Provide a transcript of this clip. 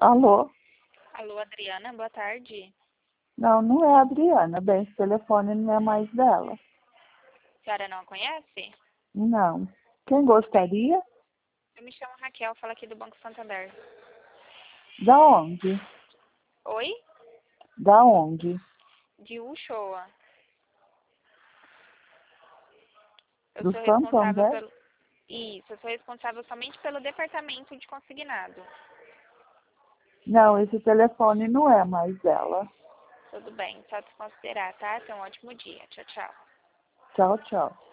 Alô? Alô, Adriana, boa tarde. Não, não é a Adriana. Bem, esse telefone não é mais dela. A senhora não a conhece? Não. Quem Tudo bem. gostaria? Eu me chamo Raquel, falo aqui do Banco Santander. Da onde? Oi? Da onde? De Uchoa. Eu Do sou responsável Santander? pelo... Isso, eu sou responsável somente pelo departamento de consignado. Não, esse telefone não é mais dela. Tudo bem, só desconsiderar, tá? Tenha um ótimo dia. Tchau, tchau. Tchau, tchau.